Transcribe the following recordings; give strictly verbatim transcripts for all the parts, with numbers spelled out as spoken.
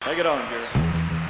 Take it on, Jerry.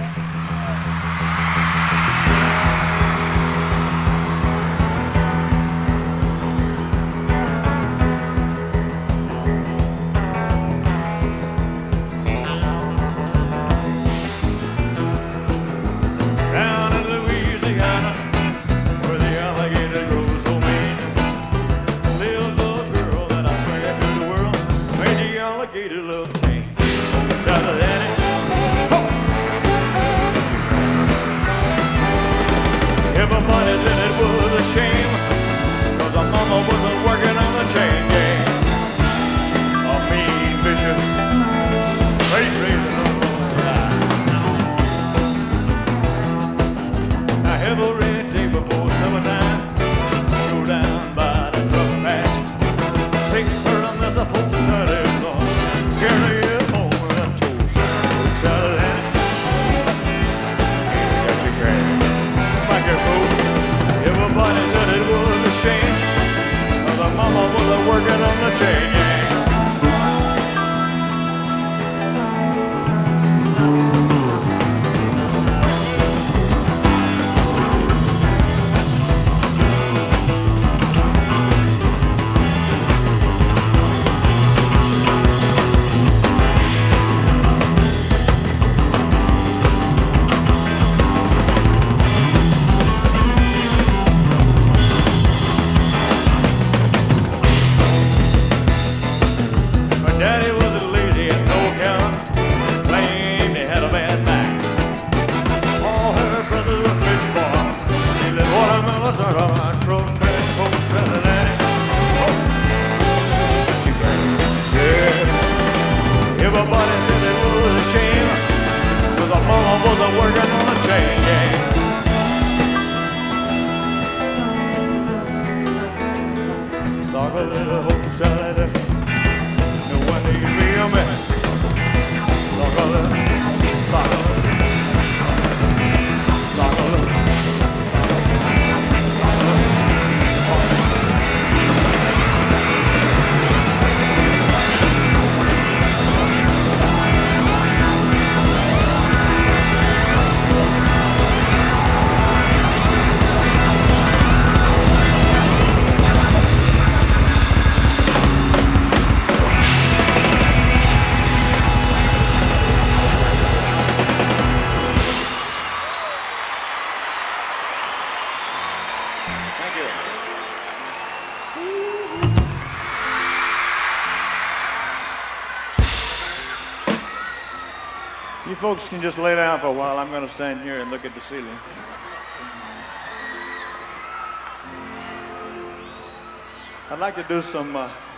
Everybody said it was a shame, cause her mama wasn't working on the chain gang. A mean, vicious, straight razor. Now every day before summertime, go down by the truck patch, take her on this post Saturday long, carry it home and toast her Saturday. Ain't got your grand. Everybody said it was a shame, cause her mama was working on the chain gang. Daddy was lazy and no count, claimed he had a bad back. All her brothers were fish farm, stealing watermelons out of my truck. Bad folks tell the daddy, oh, yeah. Everybody said it was a shame, cause her mama wasn't working on the chain gang. Sock a little hope salad. One day you be a mess. Sock a little, sock a little, sock a little, sock a little. Thank you. You folks can just lay down for a while. I'm going to stand here and look at the ceiling. I'd like to do some uh,